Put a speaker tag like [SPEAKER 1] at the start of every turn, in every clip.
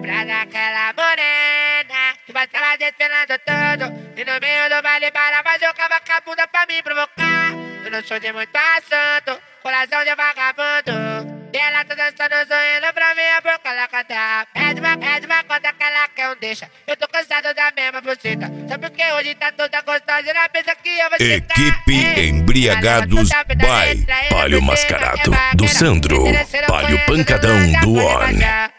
[SPEAKER 1] Lembra daquela morena que passava desfilando tudo e no meio do baile parava, jogava com a bunda pra me provocar. Eu não sou de muito assunto, coração de vagabundo. E ela tá dançando, sorrindo pra mim, a boca ela cantar. Pede uma conta que ela quer um deixa. Eu tô cansado da mesma buceta. Só porque hoje tá toda gostosa e ela pensa que eu vou chegar.
[SPEAKER 2] Equipe Embriagados by Palio Mascarato do Sandro, Palio Pancadão do On.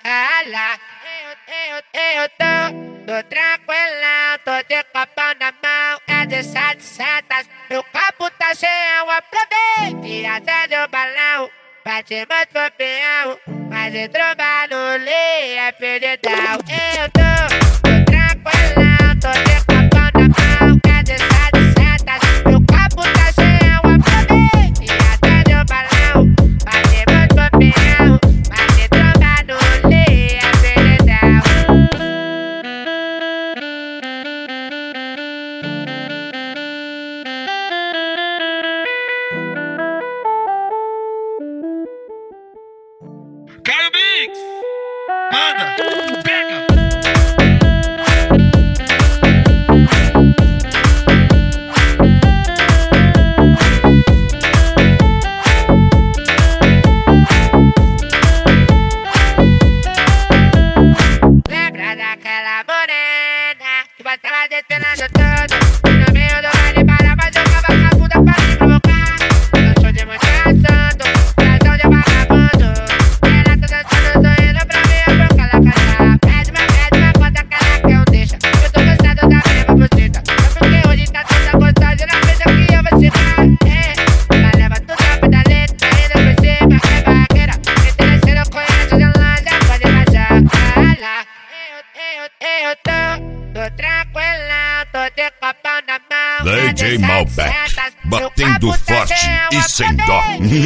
[SPEAKER 1] Eu tô tranquilão, tô de copão na mão, é de 700. Meu copo tá cheio, aproveita e acende o balão. Bate muito pro peão, mas entrou barulho e é perdidão. Eu tô tranquilão, tô de copão na mão, é de 700. Meu copo tá cheio, aproveita e acende o balão. Bate muito pro peão, mas entrou barulho e é perdidão.
[SPEAKER 3] Caio Mix, manda, pega.
[SPEAKER 1] Lembra daquela morena que passava desfilando tudo e no meio do baile parava, jogava com a bunda pra me provocar. Eu não sou de muito assunto, coração de vagabundo. E ela tá dançando, sorrindo pra mim, a boca ela cantar. Pede uma conta que ela quer um deixa. Eu tô cansado da mesma buceta. Só porque hoje tá toda gostosa e ela pensa que eu vou chegar. Ela leva tudo a vida letra, ainda por cima é vaqueira. Interesseiro conhece de longe, pode baixar. Eu tô tranquilão, tô de copão na mão.
[SPEAKER 2] DJ Malbec, batendo forte e sem dó.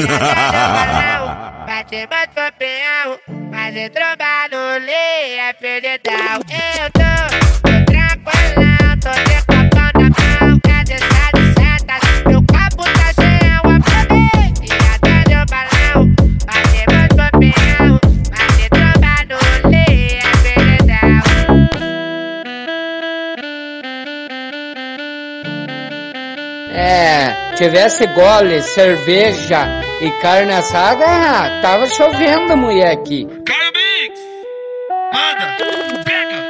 [SPEAKER 1] Bate muito pro peão, mas entrou barulho e é perdidão. Eu tô tranquilão, tô de copão na mão. É de 700, meu copo tá cheio, aproveita e acende o balão. Bate muito pro peão, mas entrou barulho e é perdidão.
[SPEAKER 4] Tivesse gole, cerveja e carne assada, tava chovendo, mulher, aqui.
[SPEAKER 3] Caio Mix, manda, pega.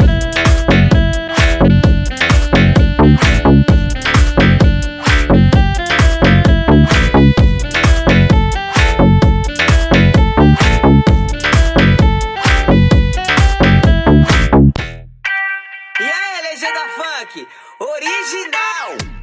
[SPEAKER 5] E aí, legenda funk, original.